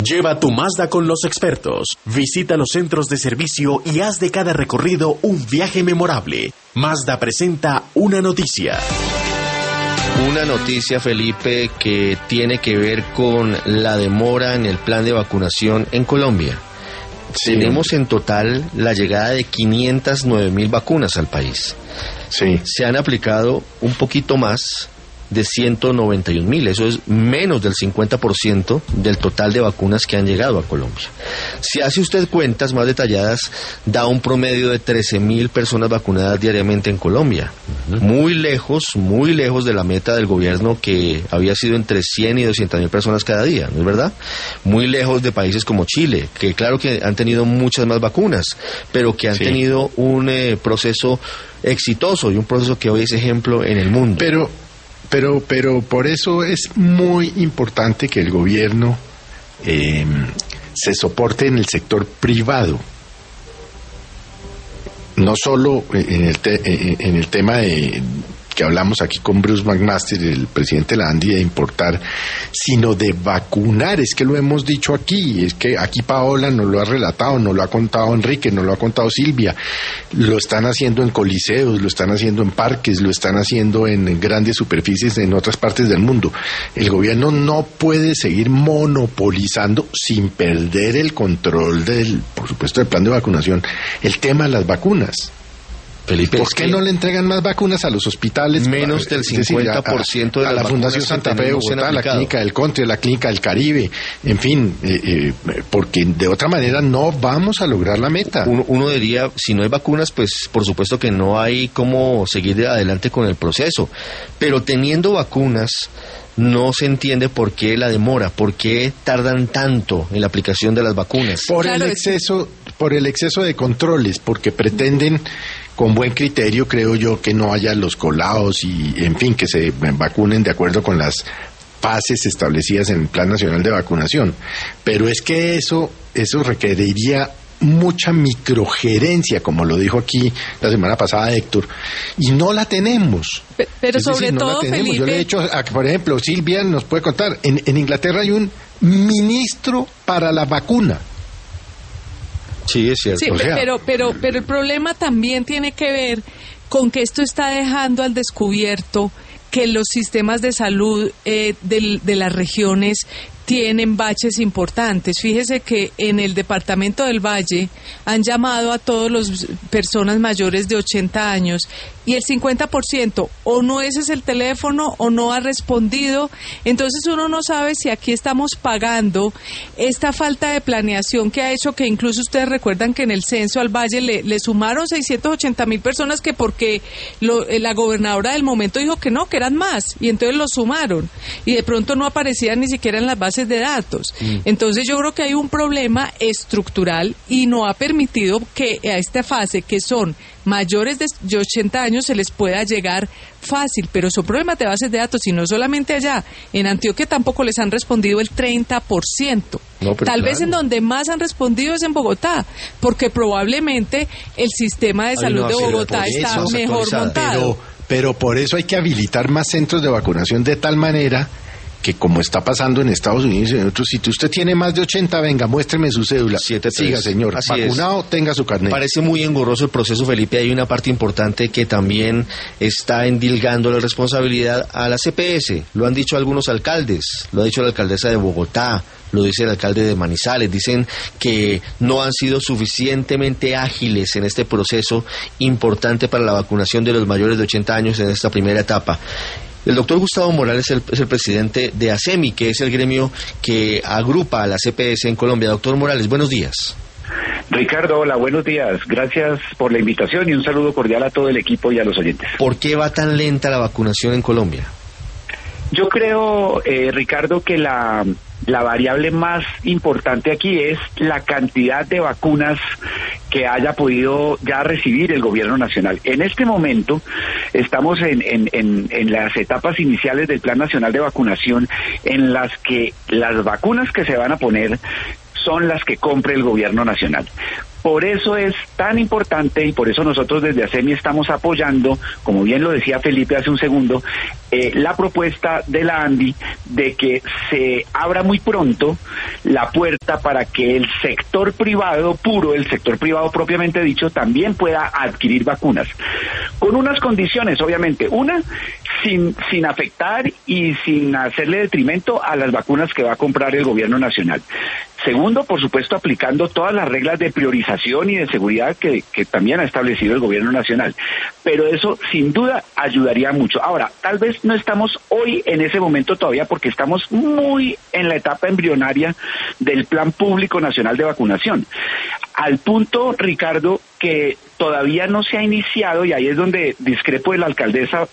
Lleva tu Mazda con los expertos. Visita los centros de servicio y haz de cada recorrido un viaje memorable. Mazda presenta una noticia. Una noticia, Felipe, que tiene que ver con la demora en el plan de vacunación en Colombia. Sí. Tenemos en total la llegada de 509.000 vacunas al país. Sí. Se han aplicado un poquito más de 191.000, eso es menos del 50% del total de vacunas que han llegado a Colombia. Si hace usted cuentas más detalladas, da un promedio de 13.000 personas vacunadas diariamente en Colombia. Muy lejos de la meta del gobierno, que había sido entre 100 y 200.000 personas cada día, ¿no es verdad? Muy lejos de países como Chile, que claro que han tenido muchas más vacunas, pero que han tenido un proceso exitoso y un proceso que hoy es ejemplo en el mundo. Pero por eso es muy importante que el gobierno se soporte en el sector privado, no solo en el tema de que hablamos aquí con Bruce McMaster, el presidente de la ANDI, de importar, sino de vacunar. Es que lo hemos dicho aquí, es que aquí Paola nos lo ha relatado, nos lo ha contado Enrique, nos lo ha contado Silvia. Lo están haciendo en coliseos, lo están haciendo en parques, lo están haciendo en grandes superficies en otras partes del mundo. El gobierno no puede seguir monopolizando, sin perder el control por supuesto, del plan de vacunación, el tema de las vacunas. Felipe, ¿por qué no le entregan más vacunas a los hospitales? Menos del 50% de a la Fundación Santa Fe de Bogotá, a la Clínica del Country, a la Clínica del Caribe, en fin, porque de otra manera no vamos a lograr la meta. Uno diría, si no hay vacunas, pues por supuesto que no hay cómo seguir adelante con el proceso, pero teniendo vacunas, no se entiende por qué la demora, por qué tardan tanto en la aplicación de las vacunas. Por el exceso de controles, porque pretenden, con buen criterio, creo yo, que no haya los colados y, en fin, que se vacunen de acuerdo con las fases establecidas en el Plan Nacional de Vacunación. Pero es que eso requeriría mucha microgerencia, como lo dijo aquí la semana pasada Héctor, y no la tenemos. Pero sobre todo, Felipe... Yo le he hecho, por ejemplo, Silvia nos puede contar, en Inglaterra hay un ministro para la vacuna. Sí, es cierto. Sí, pero el problema también tiene que ver con que esto está dejando al descubierto que los sistemas de salud de las regiones tienen baches importantes. Fíjese que en el departamento del Valle han llamado a todas las personas mayores de 80 años y el 50% o no ese es el teléfono o no ha respondido. Entonces uno no sabe si aquí estamos pagando esta falta de planeación que ha hecho que incluso ustedes recuerdan que en el censo al Valle le sumaron 680.000 personas que porque la gobernadora del momento dijo que no, que eran más y entonces lo sumaron y de pronto no aparecían ni siquiera en las bases de datos. Entonces yo creo que hay un problema estructural y no ha permitido que a esta fase, que son mayores de 80 años, se les pueda llegar fácil, pero son problemas de bases de datos y no solamente allá. En Antioquia tampoco les han respondido el 30%. Tal vez en donde más han respondido es en Bogotá, porque probablemente el sistema de salud de Bogotá está mejor montado. Pero por eso hay que habilitar más centros de vacunación de tal manera que, como está pasando en Estados Unidos y en otros sitios, usted tiene más de 80, venga, muéstreme su cédula. 7-3. Siga, señor. Así vacunado, tenga su carnet. Parece muy engorroso el proceso, Felipe. Hay una parte importante que también está endilgando la responsabilidad a la CPS. Lo han dicho algunos alcaldes, lo ha dicho la alcaldesa de Bogotá, lo dice el alcalde de Manizales. Dicen que no han sido suficientemente ágiles en este proceso importante para la vacunación de los mayores de 80 años en esta primera etapa. El doctor Gustavo Morales es el presidente de ASEMI, que es el gremio que agrupa a la CPS en Colombia. Doctor Morales, buenos días. Ricardo, hola, buenos días. Gracias por la invitación y un saludo cordial a todo el equipo y a los oyentes. ¿Por qué va tan lenta la vacunación en Colombia? Yo creo, Ricardo, que la variable más importante aquí es la cantidad de vacunas que haya podido ya recibir el gobierno nacional. En este momento estamos en las etapas iniciales del Plan Nacional de Vacunación, en las que las vacunas que se van a poner son las que compre el gobierno nacional. Por eso es tan importante y por eso nosotros desde ASEMI estamos apoyando, como bien lo decía Felipe hace un segundo, la propuesta de la ANDI de que se abra muy pronto la puerta para que el sector privado puro, el sector privado propiamente dicho, también pueda adquirir vacunas. Con unas condiciones, obviamente. Una, sin afectar y sin hacerle detrimento a las vacunas que va a comprar el gobierno nacional. Segundo, por supuesto, aplicando todas las reglas de priorización y de seguridad que también ha establecido el gobierno nacional. Pero eso, sin duda, ayudaría mucho. Ahora, tal vez no estamos hoy en ese momento todavía porque estamos muy en la etapa embrionaria del Plan Público Nacional de Vacunación. Al punto, Ricardo, que todavía no se ha iniciado, y ahí es donde discrepo de la alcaldesa,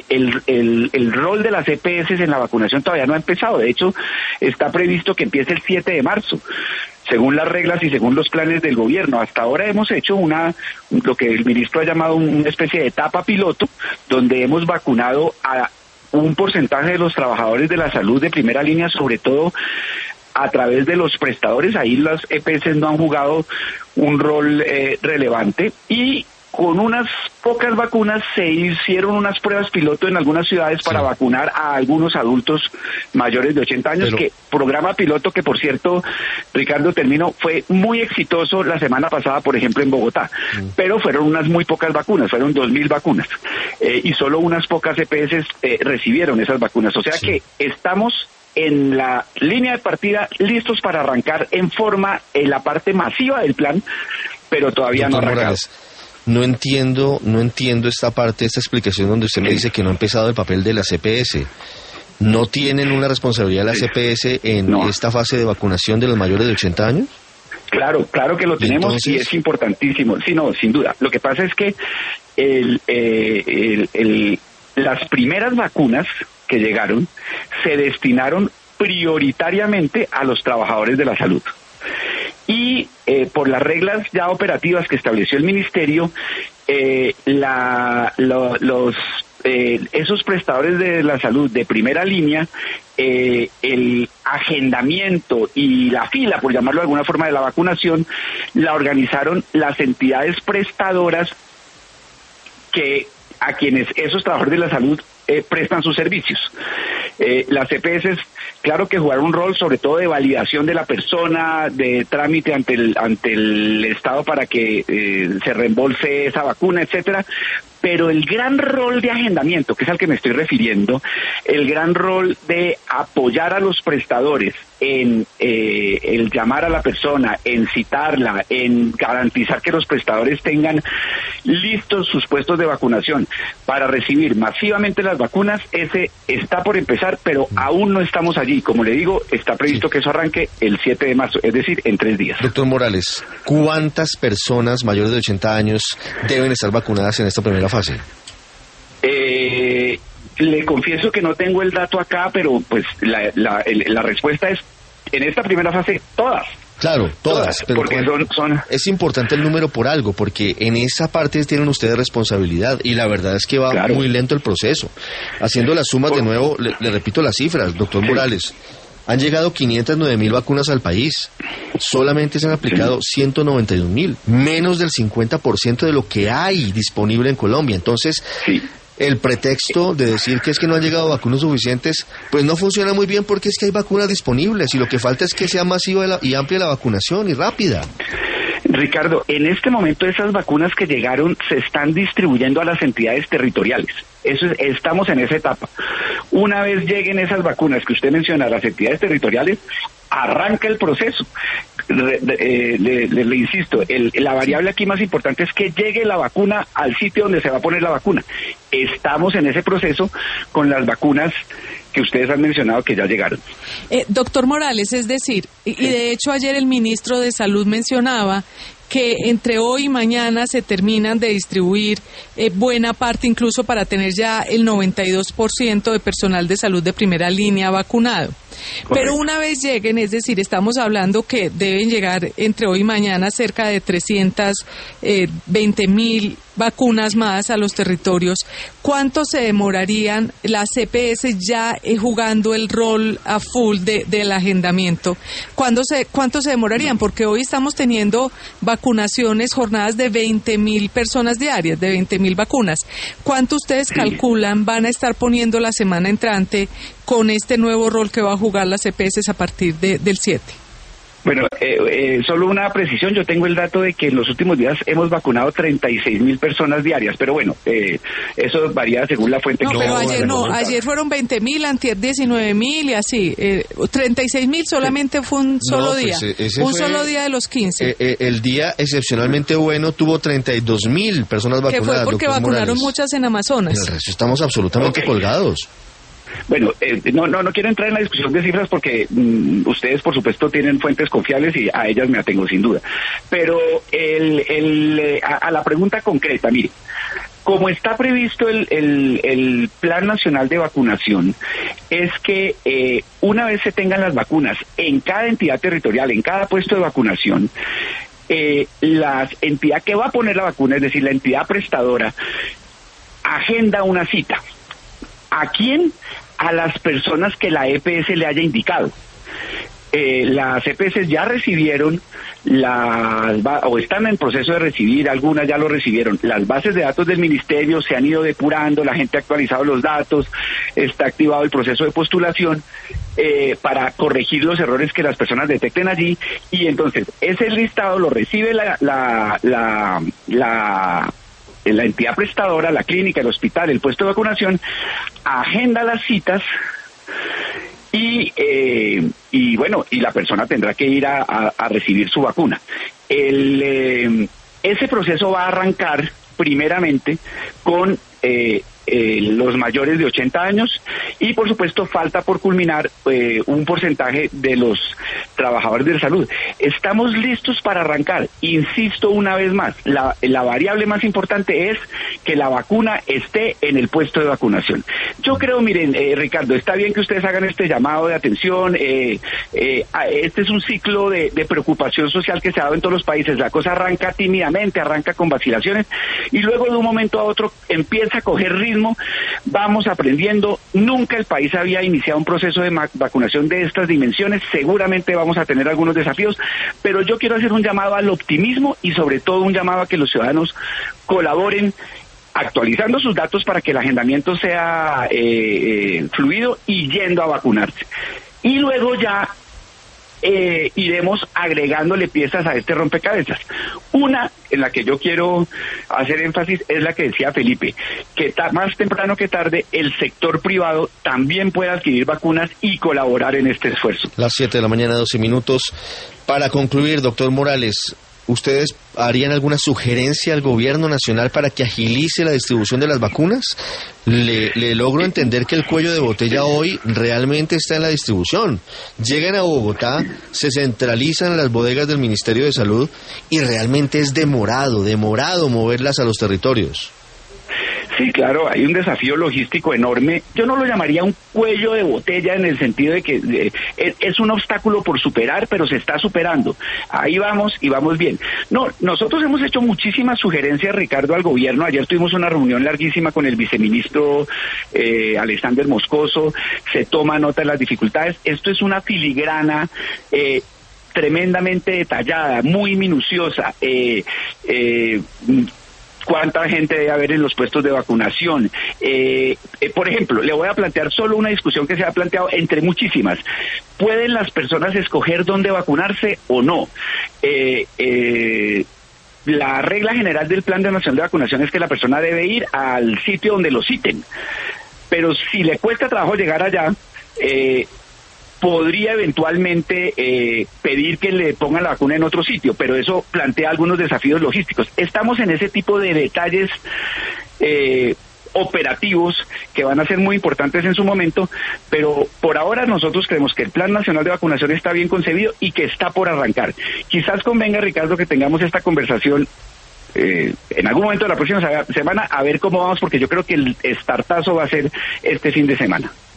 el rol de las EPS en la vacunación todavía no ha empezado. De hecho, está previsto que empiece el 7 de marzo. Según las reglas y según los planes del gobierno. Hasta ahora hemos hecho lo que el ministro ha llamado una especie de etapa piloto, donde hemos vacunado a un porcentaje de los trabajadores de la salud de primera línea, sobre todo a través de los prestadores. Ahí las EPS no han jugado un rol relevante, y con unas pocas vacunas se hicieron unas pruebas piloto en algunas ciudades para vacunar a algunos adultos mayores de 80 años, que programa piloto que, por cierto, Ricardo, fue muy exitoso la semana pasada, por ejemplo, en Bogotá, pero fueron unas muy pocas vacunas, fueron 2.000 vacunas, y solo unas pocas EPS recibieron esas vacunas, o sea que estamos en la línea de partida listos para arrancar en forma en la parte masiva del plan, pero todavía no arrancado. No entiendo esta parte, esta explicación donde usted me dice que no ha empezado el papel de la CPS. ¿No tienen una responsabilidad la CPS en esta fase de vacunación de los mayores de 80 años? Claro que lo tenemos. Entonces, y es importantísimo. Sí, no, sin duda. Lo que pasa es que las primeras vacunas que llegaron se destinaron prioritariamente a los trabajadores de la salud. Y por las reglas ya operativas que estableció el ministerio, esos prestadores de la salud de primera línea, el agendamiento y la fila, por llamarlo de alguna forma, de la vacunación, la organizaron las entidades prestadoras a quienes esos trabajadores de la salud prestan sus servicios. Las EPS, claro que jugaron un rol sobre todo de validación de la persona, de trámite ante el Estado para que se reembolse esa vacuna, etcétera. Pero el gran rol de agendamiento, que es al que me estoy refiriendo, el gran rol de apoyar a los prestadores en el llamar a la persona, en citarla, en garantizar que los prestadores tengan listos sus puestos de vacunación para recibir masivamente las vacunas, ese está por empezar, pero aún no estamos allí. Como le digo, está previsto que eso arranque el 7 de marzo, es decir, en 3 días. Doctor Morales, ¿cuántas personas mayores de 80 años deben estar vacunadas en esta primera fase? Le confieso que no tengo el dato acá, pero pues la respuesta es, en esta primera fase, todas. Claro, todas, pero porque es importante el número por algo, porque en esa parte tienen ustedes responsabilidad, y la verdad es que va muy lento el proceso. Haciendo las sumas de nuevo, le repito las cifras, doctor Morales. Han llegado 509.000 vacunas al país. Solamente se han aplicado 191.000, menos del 50% de lo que hay disponible en Colombia. Entonces, el pretexto de decir que es que no han llegado vacunas suficientes, pues no funciona muy bien, porque es que hay vacunas disponibles y lo que falta es que sea masiva y amplia la vacunación y rápida. Ricardo, en este momento esas vacunas que llegaron se están distribuyendo a las entidades territoriales. Estamos en esa etapa. Una vez lleguen esas vacunas que usted menciona a las entidades territoriales, arranca el proceso. Le insisto, la variable aquí más importante es que llegue la vacuna al sitio donde se va a poner la vacuna. Estamos en ese proceso con las vacunas que ustedes han mencionado que ya llegaron. Doctor Morales, es decir, y de hecho ayer el ministro de Salud mencionaba que entre hoy y mañana se terminan de distribuir buena parte, incluso para tener ya el 92% de personal de salud de primera línea vacunado. Correcto. Pero una vez lleguen, es decir, estamos hablando que deben llegar entre hoy y mañana cerca de 320.000 vacunas más a los territorios, ¿cuánto se demorarían las EPS ya jugando el rol a full del agendamiento? ¿Cuánto se demorarían? Porque hoy estamos teniendo vacunaciones, jornadas de 20.000 personas diarias, de 20.000 vacunas. ¿Cuánto ustedes calculan van a estar poniendo la semana entrante con este nuevo rol que va a jugar las EPS a partir del 7? Bueno, solo una precisión, yo tengo el dato de que en los últimos días hemos vacunado 36.000 personas diarias, pero bueno, eso varía según la fuente. No, pero ayer fueron 20.000, antier 19.000 y así, 36.000 solamente fue un solo día, solo día de los 15. El día excepcionalmente bueno tuvo 32.000 personas vacunadas. Que fue porque vacunaron muchas en Amazonas. En el resto estamos absolutamente colgados. Bueno, no quiero entrar en la discusión de cifras porque ustedes, por supuesto, tienen fuentes confiables y a ellas me atengo sin duda. Pero a la pregunta concreta, mire, como está previsto el Plan Nacional de Vacunación, es que una vez se tengan las vacunas en cada entidad territorial, en cada puesto de vacunación, la entidad que va a poner la vacuna, es decir, la entidad prestadora, agenda una cita. ¿A quién? A las personas que la EPS le haya indicado. Las EPS ya recibieron o están en proceso de recibir, algunas ya lo recibieron, las bases de datos del ministerio, se han ido depurando, la gente ha actualizado los datos, está activado el proceso de postulación para corregir los errores que las personas detecten allí, y entonces ese listado lo recibe la entidad prestadora, la clínica, el hospital, el puesto de vacunación, agenda las citas y la persona tendrá que ir a recibir su vacuna. Ese proceso va a arrancar primeramente con los mayores de 80 años y por supuesto falta por culminar un porcentaje de los trabajadores de la salud. Estamos listos para arrancar. Insisto una vez más, la variable más importante es que la vacuna esté en el puesto de vacunación. Yo creo, miren, Ricardo, está bien que ustedes hagan este llamado de atención. Este es un ciclo de preocupación social que se ha dado en todos los países. La cosa arranca tímidamente, arranca con vacilaciones y luego de un momento a otro empieza a coger ritmo. Vamos aprendiendo. Nunca el país había iniciado un proceso de vacunación de estas dimensiones. Seguramente vamos a tener algunos desafíos, pero yo quiero hacer un llamado al optimismo y sobre todo un llamado a que los ciudadanos colaboren actualizando sus datos para que el agendamiento sea fluido y yendo a vacunarse. Y luego ya iremos agregándole piezas a este rompecabezas. Una en la que yo quiero hacer énfasis es la que decía Felipe, que más temprano que tarde el sector privado también puede adquirir vacunas y colaborar en este esfuerzo. Las 7 de la mañana, 12 minutos. Para concluir, doctor Morales, ¿ustedes harían alguna sugerencia al gobierno nacional para que agilice la distribución de las vacunas? Le logro entender que el cuello de botella hoy realmente está en la distribución. Llegan a Bogotá, se centralizan en las bodegas del Ministerio de Salud y realmente es demorado moverlas a los territorios. Sí, claro, hay un desafío logístico enorme. Yo no lo llamaría un cuello de botella en el sentido de que es un obstáculo por superar, pero se está superando. Ahí vamos y vamos bien. No, nosotros hemos hecho muchísimas sugerencias, Ricardo, al gobierno. Ayer tuvimos una reunión larguísima con el viceministro Alexander Moscoso. Se toma nota de las dificultades. Esto es una filigrana tremendamente detallada, muy minuciosa. ¿Cuánta gente debe haber en los puestos de vacunación? Por ejemplo, le voy a plantear solo una discusión que se ha planteado entre muchísimas. ¿Pueden las personas escoger dónde vacunarse o no? La regla general del Plan Nacional de Vacunación es que la persona debe ir al sitio donde lo citen. Pero si le cuesta trabajo llegar allá, podría eventualmente pedir que le pongan la vacuna en otro sitio, pero eso plantea algunos desafíos logísticos. Estamos en ese tipo de detalles operativos que van a ser muy importantes en su momento, pero por ahora nosotros creemos que el Plan Nacional de Vacunación está bien concebido y que está por arrancar. Quizás convenga, Ricardo, que tengamos esta conversación en algún momento de la próxima semana a ver cómo vamos, porque yo creo que el startazo va a ser este fin de semana.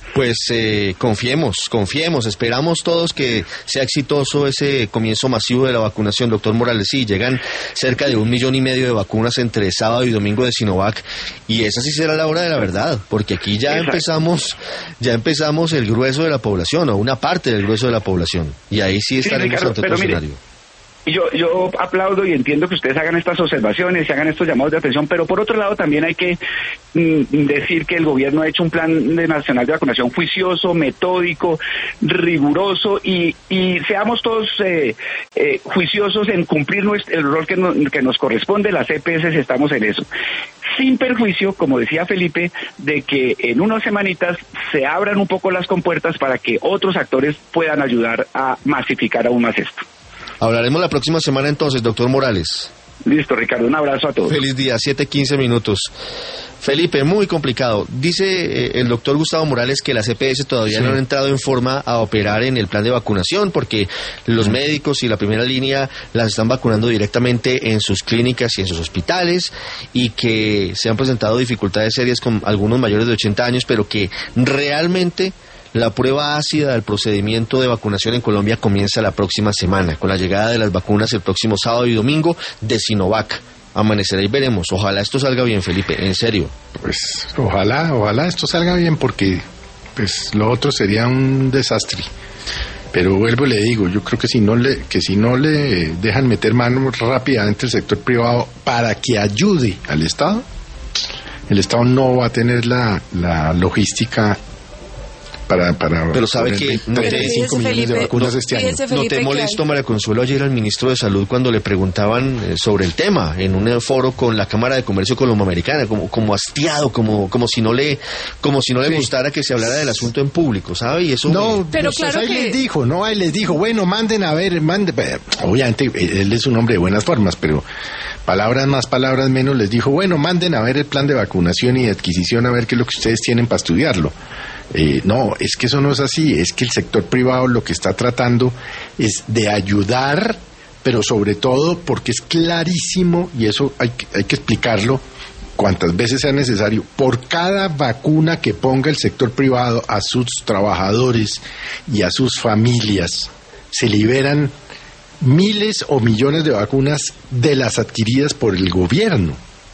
Pues confiemos, esperamos todos que sea exitoso ese comienzo masivo de la vacunación, doctor Morales. Sí, llegan cerca de 1,5 millones de vacunas entre sábado y domingo de Sinovac, y esa sí será la hora de la verdad, porque aquí ya empezamos el grueso de la población, o una parte del grueso de la población, y ahí sí estaremos ante otro escenario. Yo aplaudo y entiendo que ustedes hagan estas observaciones y hagan estos llamados de atención, pero por otro lado también hay que decir que el gobierno ha hecho un plan nacional de vacunación juicioso, metódico, riguroso, y seamos todos juiciosos en cumplir el rol que nos corresponde. Las EPS estamos en eso, sin perjuicio, como decía Felipe, de que en unas semanitas se abran un poco las compuertas para que otros actores puedan ayudar a masificar aún más esto. Hablaremos la próxima semana entonces, doctor Morales. Listo, Ricardo, un abrazo a todos. Feliz día, 7:15. Felipe, muy complicado. Dice el doctor Gustavo Morales que las EPS todavía no han entrado en forma a operar en el plan de vacunación, porque los médicos y la primera línea las están vacunando directamente en sus clínicas y en sus hospitales, y que se han presentado dificultades serias con algunos mayores de 80 años, pero que realmente la prueba ácida del procedimiento de vacunación en Colombia comienza la próxima semana, con la llegada de las vacunas el próximo sábado y domingo de Sinovac. Amanecerá y veremos. Ojalá esto salga bien, Felipe, en serio. Pues ojalá esto salga bien, porque pues lo otro sería un desastre. Pero vuelvo y le digo, yo creo que si no le dejan meter mano rápidamente el sector privado para que ayude al Estado, el Estado no va a tener la logística pero sabe que no te 5 millones de vacunas este año. No te molesto, María Consuelo, ayer al ministro de Salud cuando le preguntaban sobre el tema en un foro con la Cámara de Comercio Colomboamericana, como hastiado, como si no le gustara que se hablara del asunto en público, ¿sabe? Y eso pero claro ahí les dijo, bueno, manden, obviamente él es un hombre de buenas formas, pero palabras más, palabras menos, les dijo, bueno, manden a ver el plan de vacunación y de adquisición, a ver qué es lo que ustedes tienen para estudiarlo. No, es que eso no es así, es que el sector privado lo que está tratando es de ayudar, pero sobre todo porque es clarísimo, y eso hay que explicarlo cuantas veces sea necesario, por cada vacuna que ponga el sector privado a sus trabajadores y a sus familias, se liberan miles o millones de vacunas de las adquiridas por el gobierno.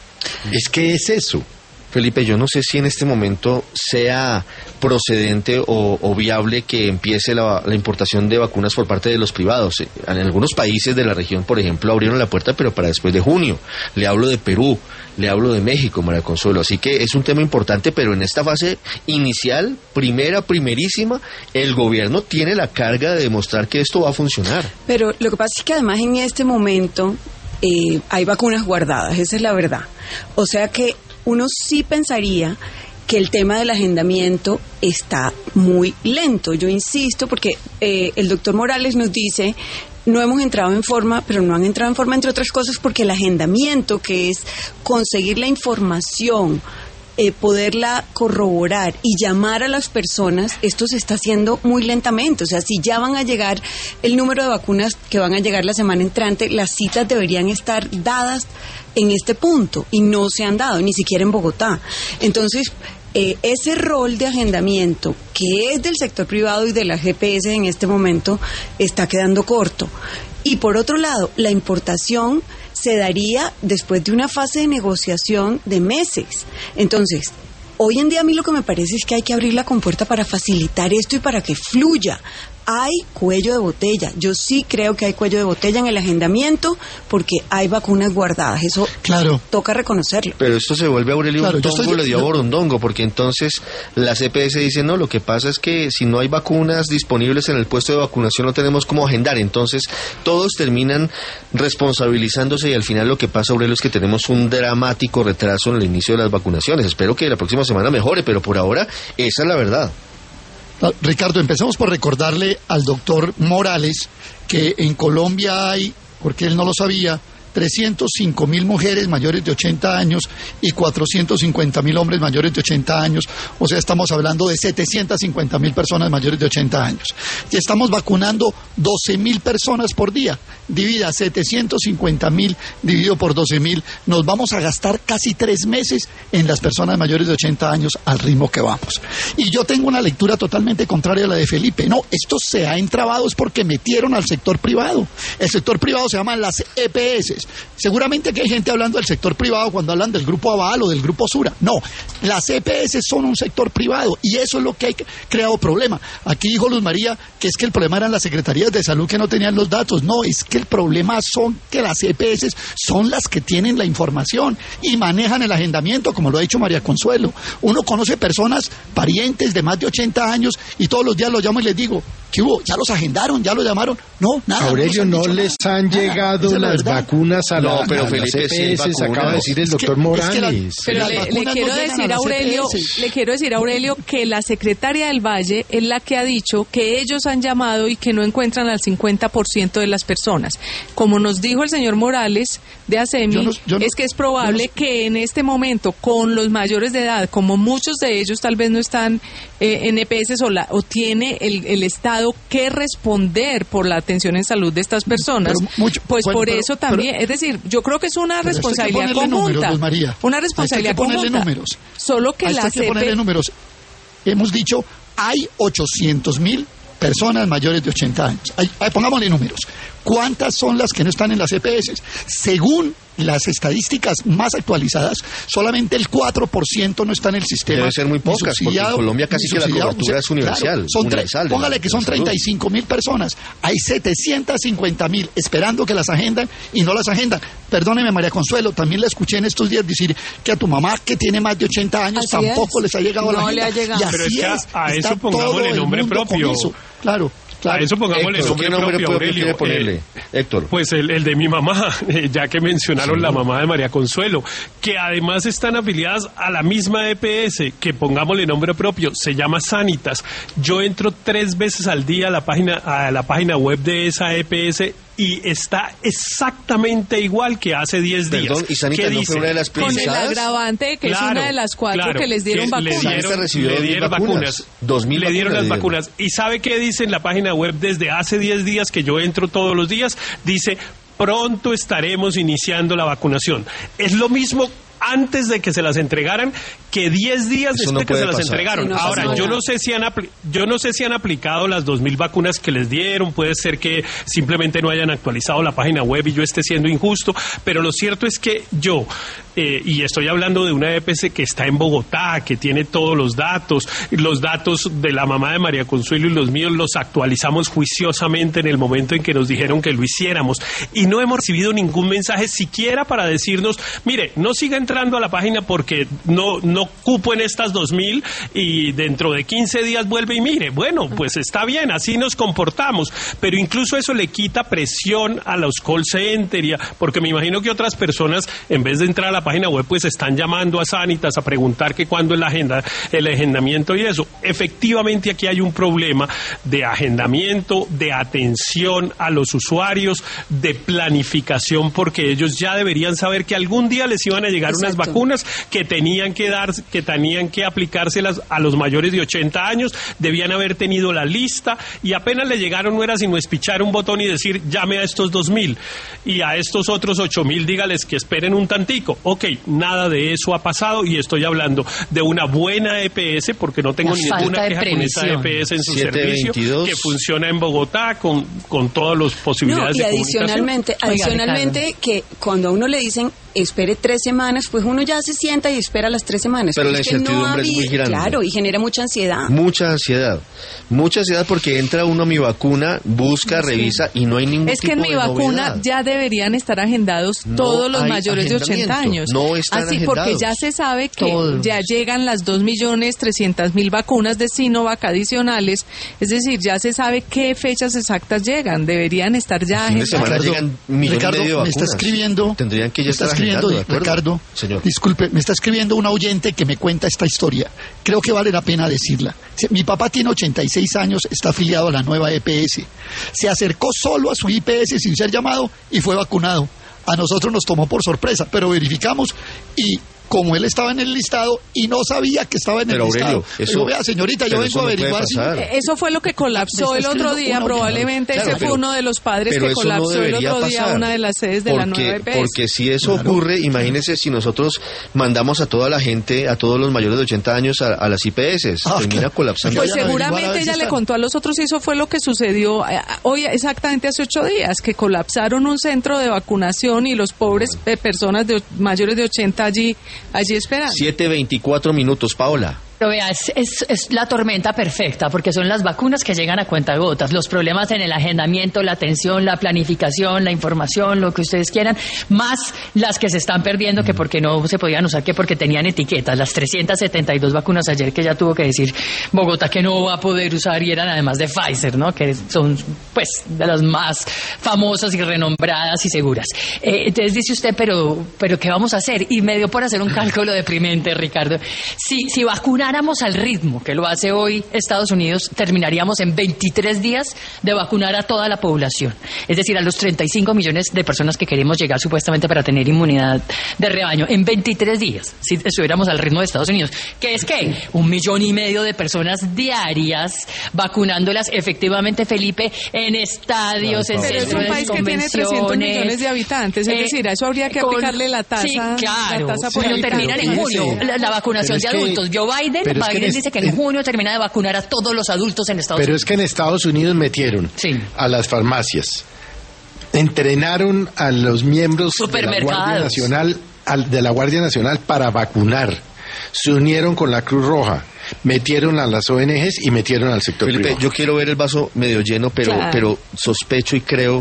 Es que es eso. Felipe, yo no sé si en este momento sea procedente o viable que empiece la importación de vacunas por parte de los privados. En algunos países de la región, por ejemplo, abrieron la puerta, pero para después de junio. Le hablo de Perú, le hablo de México, María Consuelo. Así que es un tema importante, pero en esta fase inicial, primerísima, el gobierno tiene la carga de demostrar que esto va a funcionar. Pero lo que pasa es que además en este momento hay vacunas guardadas, esa es la verdad. O sea que uno sí pensaría que el tema del agendamiento está muy lento. Yo insisto, porque el doctor Morales nos dice, no hemos entrado en forma, pero no han entrado en forma, entre otras cosas, porque el agendamiento, que es conseguir la información, poderla corroborar y llamar a las personas, esto se está haciendo muy lentamente. O sea, si ya van a llegar el número de vacunas que van a llegar la semana entrante, las citas deberían estar dadas en este punto y no se han dado, ni siquiera en Bogotá. Entonces, ese rol de agendamiento que es del sector privado y de la GPS en este momento está quedando corto. Y por otro lado, la importación se daría después de una fase de negociación de meses. Entonces, hoy en día a mí lo que me parece es que hay que abrir la compuerta para facilitar esto y para que fluya. Hay cuello de botella. Yo sí creo que hay cuello de botella en el agendamiento porque hay vacunas guardadas. Eso toca reconocerlo. Pero esto se vuelve, Aurelio, un tongo le dio a Borondongo, porque entonces la CPS dice, no, lo que pasa es que si no hay vacunas disponibles en el puesto de vacunación no tenemos cómo agendar. Entonces todos terminan responsabilizándose y al final lo que pasa, Aurelio, es que tenemos un dramático retraso en el inicio de las vacunaciones. Espero que la próxima semana mejore, pero por ahora esa es la verdad. Ricardo, empezamos por recordarle al doctor Morales que en Colombia hay, porque él no lo sabía, 305.000 mujeres mayores de 80 años y 450.000 hombres mayores de 80 años. O sea, estamos hablando de 750.000 personas mayores de 80 años. Y estamos vacunando 12.000 personas por día. Divida 750.000 dividido por 12.000. Nos vamos a gastar casi 3 meses en las personas mayores de 80 años al ritmo que vamos. Y yo tengo una lectura totalmente contraria a la de Felipe. No, esto se ha entrabado es porque metieron al sector privado. El sector privado se llama las EPS. Seguramente que hay gente hablando del sector privado cuando hablan del Grupo Aval o del Grupo Sura. No, las EPS son un sector privado y eso es lo que ha creado problema. Aquí dijo Luz María que es que el problema eran las secretarías de salud que no tenían los datos. No, es que el problema son que las EPS son las que tienen la información y manejan el agendamiento, como lo ha dicho María Consuelo. Uno conoce personas, parientes de más de 80 años y todos los días los llamo y les digo, ¿qué hubo? ¿Ya los agendaron? ¿Ya los llamaron? No, nada. Aurelio, no les han llegado las vacunas a No, pero las Felipe, EPS, acaba de decir el doctor Morales. Pero le quiero decir a Aurelio que la secretaria del Valle es la que ha dicho que ellos han llamado y que no encuentran al 50% de las personas. Como nos dijo el señor Morales de ASEMI, es que es probable que en este momento, con los mayores de edad, como muchos de ellos tal vez no están en EPS o tiene el Estado que responder por la atención en salud de estas personas, por eso también, es decir, yo creo que es una responsabilidad conjunta. Una responsabilidad conjunta. Solo que la CP... números. Hemos dicho, hay 800.000 personas mayores de 80 años. Pongámosle números. ¿Cuántas son las que no están en las EPS? Según las estadísticas más actualizadas, solamente el 4% no está en el sistema. Debe ser muy pocas, porque en Colombia casi que la cobertura es universal. Claro, póngale que son 35.000 personas. Hay 750.000 esperando que las agendan y no las agendan. Perdóneme, María Consuelo, también la escuché en estos días decir que a tu mamá, que tiene más de 80 años, así tampoco les ha llegado la agenda. le ha llegado. Y así pero es que a eso pongámosle nombre propio. Claro. A eso pongámosle Héctor, nombre propio, Aurelio. Ponerle? Héctor. Pues el de mi mamá, ya que mencionaron la mamá de María Consuelo, que además están afiliadas a la misma EPS, que pongámosle nombre propio, se llama Sanitas. Yo entro 3 veces al día a la página web de esa EPS y está exactamente igual que hace 10 días. Perdón, ¿y Sanitas no fue una de las con el agravante que es una de las 4 que les dieron vacunas? Le dieron vacunas. 2.000 le dieron las vacunas. ¿Y sabe qué dice en la página web desde hace 10 días que yo entro todos los días? Dice, pronto estaremos iniciando la vacunación. Es lo mismo antes de que se las entregaran que 10 días después que se las entregaron. Ahora, yo no sé si han aplicado las 2.000 vacunas que les dieron, puede ser que simplemente no hayan actualizado la página web y yo esté siendo injusto, pero lo cierto es que yo, y estoy hablando de una EPS que está en Bogotá, que tiene todos los datos de la mamá de María Consuelo y los míos los actualizamos juiciosamente en el momento en que nos dijeron que lo hiciéramos, y no hemos recibido ningún mensaje siquiera para decirnos, mire, no siga entrando a la página porque no cupo en estas 2.000 y dentro de 15 días vuelve y mire, bueno, pues está bien, así nos comportamos, pero incluso eso le quita presión a los call centers, porque me imagino que otras personas, en vez de entrar a la página web, pues están llamando a Sanitas a preguntar que cuándo es el agendamiento y eso. Efectivamente, aquí hay un problema de agendamiento, de atención a los usuarios, de planificación, porque ellos ya deberían saber que algún día les iban a llegar unas vacunas que tenían que aplicárselas a los mayores de 80 años, debían haber tenido la lista y apenas le llegaron no era sino espichar un botón y decir llame a estos 2.000 y a estos otros 8.000 dígales que esperen un tantico. Ok, nada de eso ha pasado y estoy hablando de una buena EPS porque no tengo ninguna queja con esa EPS en su servicio, que funciona en Bogotá con todas las posibilidades de comunicación. Adicionalmente que cuando a uno le dicen espere 3 semanas, pues uno ya se sienta y espera las 3 semanas. Pero la incertidumbre es muy grande. Claro, y genera mucha ansiedad. Mucha ansiedad porque entra uno a Mi Vacuna, busca, revisa y no hay ningún tipo de novedad. Es que en Mi Vacuna ya deberían estar agendados todos los mayores de 80 años. No están agendados. Porque ya se sabe que ya llegan las 2.300.000 vacunas de Sinovac adicionales, es decir, ya se sabe qué fechas exactas llegan, deberían estar ya agendadas. De semana llegan millones de vacunas. Me está escribiendo, tendrían que ya estar Ricardo, señor. Disculpe, me está escribiendo un oyente que me cuenta esta historia. Creo que vale la pena decirla. Mi papá tiene 86 años, está afiliado a la nueva EPS. Se acercó solo a su IPS sin ser llamado y fue vacunado. a nosotros nos tomó por sorpresa, pero verificamos y como él estaba en el listado y no sabía que estaba en el listado. Digo, vea, señorita, yo vengo a averiguar si... Eso fue lo que colapsó el otro día, probablemente ese fue uno de los padres que colapsó el otro día una de las sedes de la nueva EPS. Porque si eso ocurre, imagínese si nosotros mandamos a toda la gente, a todos los mayores de 80 años a las IPS, termina colapsando. Pues seguramente ella le contó a los otros y eso fue lo que sucedió hoy exactamente hace 8 días, que colapsaron un centro de vacunación y los pobres personas mayores de 80 allí esperan. 7:24 minutos, Paola. Pero vea, es la tormenta perfecta, porque son las vacunas que llegan a cuentagotas, los problemas en el agendamiento, la atención, la planificación, la información, lo que ustedes quieran, más las que se están perdiendo, que porque no se podían usar, que porque tenían etiquetas, las 372 vacunas ayer que ya tuvo que decir Bogotá que no va a poder usar, y eran además de Pfizer, ¿no? Que son, pues, de las más famosas y renombradas y seguras. Entonces dice usted, pero ¿qué vamos a hacer? Y me dio por hacer un cálculo deprimente, Ricardo. Si vacunáramos al ritmo que lo hace hoy Estados Unidos, terminaríamos en 23 días de vacunar a toda la población. Es decir, a los 35 millones de personas que queremos llegar supuestamente para tener inmunidad de rebaño. En 23 días, si estuviéramos al ritmo de Estados Unidos. ¿Qué es qué? 1,5 millones de personas diarias vacunándolas efectivamente, Felipe, en estadios, en centros de convenciones. Pero es un país que tiene 300 millones de habitantes. Es decir, a eso habría que aplicarle la tasa. Sí, claro. La tasa pero terminan en junio. La vacunación de adultos. Joe Biden dice que en junio termina de vacunar a todos los adultos en Estados Unidos. Pero es que en Estados Unidos metieron a las farmacias, entrenaron a los miembros de la Guardia Nacional para vacunar, se unieron con la Cruz Roja, metieron a las ONGs y metieron al sector privado. Yo quiero ver el vaso medio lleno, pero sospecho y creo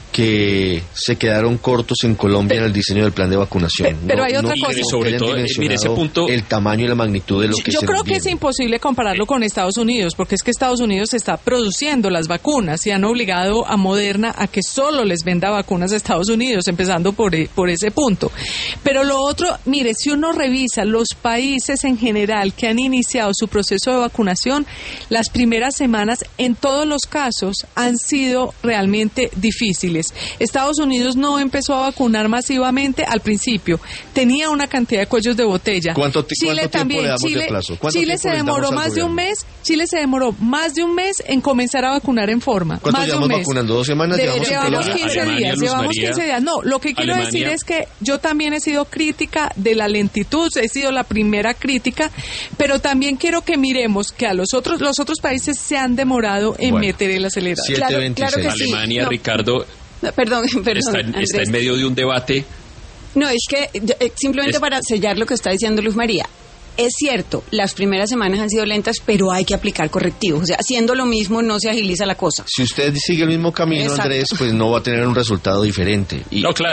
que se quedaron cortos en Colombia en el diseño del plan de vacunación. Pero hay otra cosa. Sobre todo, mire ese punto. El tamaño y la magnitud de lo que yo creo que es imposible compararlo con Estados Unidos, porque es que Estados Unidos está produciendo las vacunas y han obligado a Moderna a que solo les venda vacunas a Estados Unidos, empezando por ese punto. Pero lo otro, mire, si uno revisa los países en general que han iniciado su proceso de vacunación, las primeras semanas en todos los casos han sido realmente difíciles. Estados Unidos no empezó a vacunar masivamente al principio. Tenía una cantidad de cuellos de botella. ¿Cuánto tiempo le damos de plazo? Chile se demoró más de un mes. Chile se demoró más de un mes en comenzar a vacunar en forma. ¿Cuánto llevamos vacunando? 2 semanas. Llevamos 15 días. Llevamos 15 días. No, lo que quiero decir es que yo también he sido crítica de la lentitud. He sido la primera crítica, pero también quiero que miremos que los otros países se han demorado en meter el acelerador. Claro que sí. Alemania, Ricardo. Perdón, está en medio de un debate. No, es que simplemente para sellar lo que está diciendo Luz María, es cierto, las primeras semanas han sido lentas, pero hay que aplicar correctivos. O sea, haciendo lo mismo no se agiliza la cosa. Si usted sigue el mismo camino, exacto, Andrés, pues no va a tener un resultado diferente.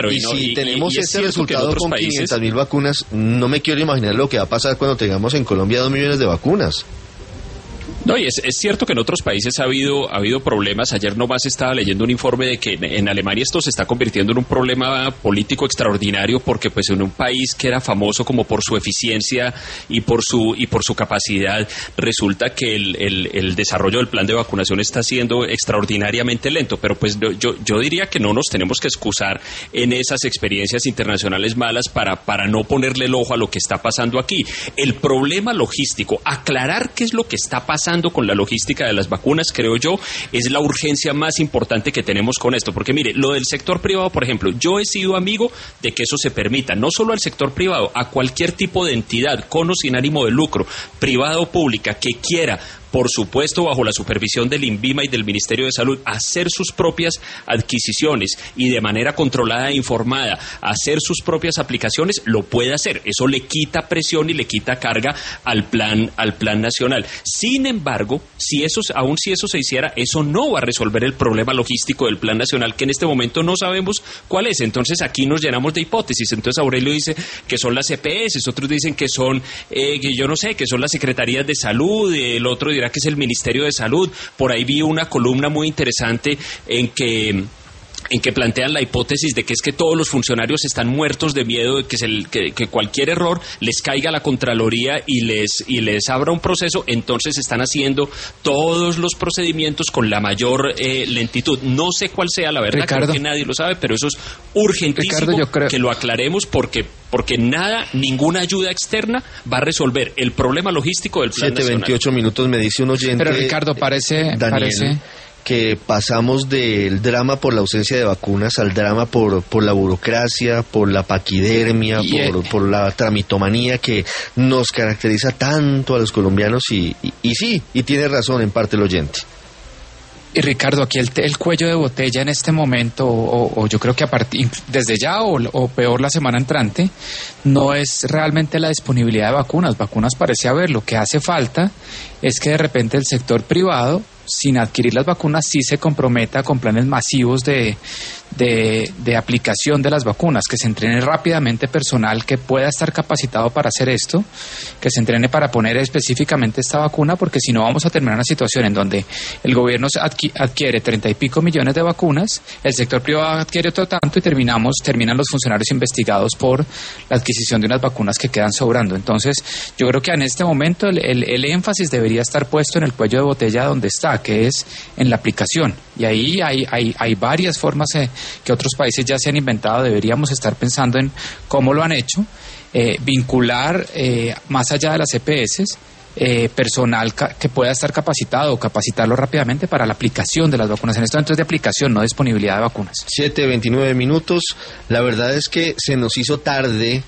Si tenemos ese resultado con 500.000 vacunas, no me quiero imaginar lo que va a pasar cuando tengamos en Colombia 2 millones de vacunas. No, y es cierto que en otros países ha habido problemas. Ayer nomás estaba leyendo un informe de que en Alemania esto se está convirtiendo en un problema político extraordinario, porque pues en un país que era famoso como por su eficiencia y por su capacidad, resulta que el desarrollo del plan de vacunación está siendo extraordinariamente lento. Pero pues yo diría que no nos tenemos que excusar en esas experiencias internacionales malas para no ponerle el ojo a lo que está pasando aquí. El problema logístico, aclarar qué es lo que está pasando con la logística de las vacunas, creo yo, es la urgencia más importante que tenemos con esto, porque mire, lo del sector privado, por ejemplo, yo he sido amigo de que eso se permita, no solo al sector privado, a cualquier tipo de entidad, con o sin ánimo de lucro, privada o pública, que quiera, por supuesto bajo la supervisión del INVIMA y del Ministerio de Salud, hacer sus propias adquisiciones y de manera controlada e informada hacer sus propias aplicaciones, lo puede hacer. Eso le quita presión y le quita carga al plan nacional. Sin embargo, aun si eso se hiciera, eso no va a resolver el problema logístico del plan nacional, que en este momento no sabemos cuál es. Entonces aquí nos llenamos de hipótesis. Entonces Aurelio dice que son las EPS, otros dicen que son, que yo no sé, que son las secretarías de salud, el otro dirá que es el Ministerio de Salud. Por ahí vi una columna muy interesante en que en que plantean la hipótesis de que es que todos los funcionarios están muertos de miedo de que cualquier error les caiga a la Contraloría y les abra un proceso. Entonces están haciendo todos los procedimientos con la mayor lentitud. No sé cuál sea la verdad, Ricardo, creo que nadie lo sabe, pero eso es urgentísimo, Ricardo, yo creo que lo aclaremos porque ninguna ayuda externa va a resolver el problema logístico del Plan Nacional. 7:28 minutos, me dice un oyente. Pero Ricardo, parece que pasamos del drama por la ausencia de vacunas al drama por la burocracia, por la paquidermia, por la tramitomanía que nos caracteriza tanto a los colombianos y tiene razón en parte el oyente. Y Ricardo, aquí el cuello de botella en este momento, o yo creo que desde ya o peor la semana entrante, no es realmente la disponibilidad de vacunas. Vacunas parece haber. Lo que hace falta es que de repente el sector privado, sin adquirir las vacunas, sí se comprometa con planes masivos de aplicación de las vacunas, que se entrene rápidamente personal que pueda estar capacitado para hacer esto, que se entrene para poner específicamente esta vacuna, porque si no vamos a terminar una situación en donde el gobierno adquiere 30 y pico millones de vacunas, el sector privado adquiere otro tanto y terminan los funcionarios investigados por la adquisición de unas vacunas que quedan sobrando. Entonces, yo creo que en este momento el énfasis debería estar puesto en el cuello de botella donde está, que es en la aplicación. Y ahí hay varias formas que otros países ya se han inventado. Deberíamos estar pensando en cómo lo han hecho, vincular más allá de las EPS, personal que pueda estar capacitado o capacitarlo rápidamente para la aplicación de las vacunas. En esto entonces de aplicación, no disponibilidad de vacunas. 7:29 minutos. La verdad es que se nos hizo tarde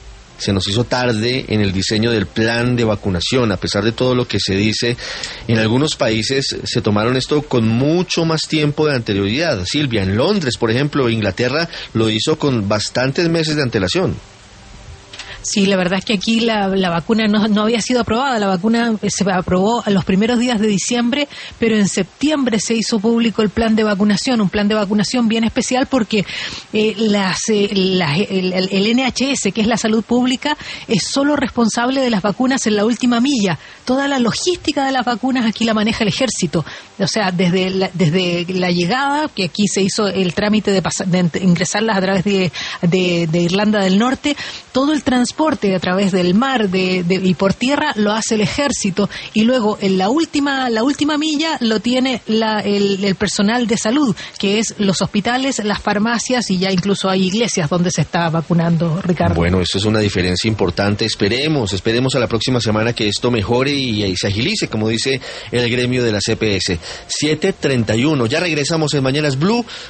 en el diseño del plan de vacunación, a pesar de todo lo que se dice. En algunos países se tomaron esto con mucho más tiempo de anterioridad. Silvia, en Londres, por ejemplo, Inglaterra lo hizo con bastantes meses de antelación. Sí, la verdad es que aquí la vacuna no había sido aprobada. La vacuna se aprobó a los primeros días de diciembre, pero en septiembre se hizo público el plan de vacunación, un plan de vacunación bien especial porque el NHS, que es la salud pública, es solo responsable de las vacunas en la última milla. Toda la logística de las vacunas aquí la maneja el ejército. O sea, desde la llegada, que aquí se hizo el trámite de ingresarlas a través de Irlanda del Norte, todo el transporte a través del mar y por tierra lo hace el ejército, y luego en la última milla lo tiene el personal de salud, que es los hospitales, las farmacias, y ya incluso hay iglesias donde se está vacunando, Ricardo. Bueno, esto es una diferencia importante. Esperemos a la próxima semana que esto mejore y se agilice, como dice el gremio de la CPS. 7:31. Ya regresamos en Mañanas Blue